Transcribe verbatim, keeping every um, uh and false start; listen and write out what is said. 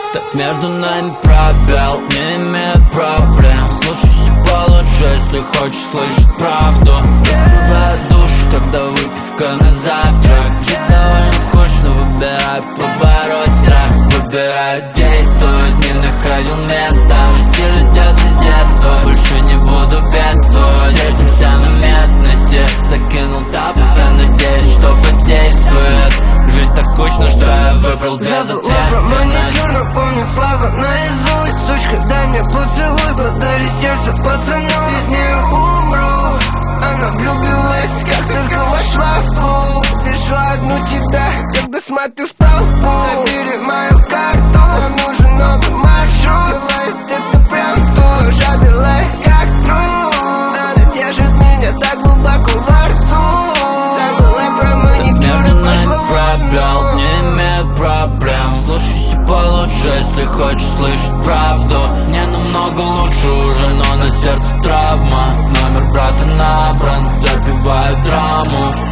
Ставь между нами пробел, не имеет проблем. Слушайся получше, если хочешь слышать правду. Раскрывает душу, когда выпивка на завтрак. Жить довольно скучно, выбирай побороть страх. Выбирай действовать, не находил места. Мой стиль идет из детства, больше не буду бедствовать. Встретимся на местности, закинул тапы, надеюсь, что подействует. Жить так скучно, что я выбрал безответственность. Забыла про маникюр, но помню слова наизусть. Сучка, дай мне поцелуй, подари сердце пацану. Без нее умру. Она влюбилась, как только вошла в клуб. Нашла одну тебя, когда смотрю в толпу. Забери мою карту, нам нужен новый маршрут. Бывает это прям то, жабелай, как труд. Она держит меня так глубоко во рту. Забыла про маникюр, пошла пробел, не имеет проблем. Слушайся получше, если хочешь слышать правду. Не намного лучше уже, но на сердце травма. Номер брата набран, запиваю драму.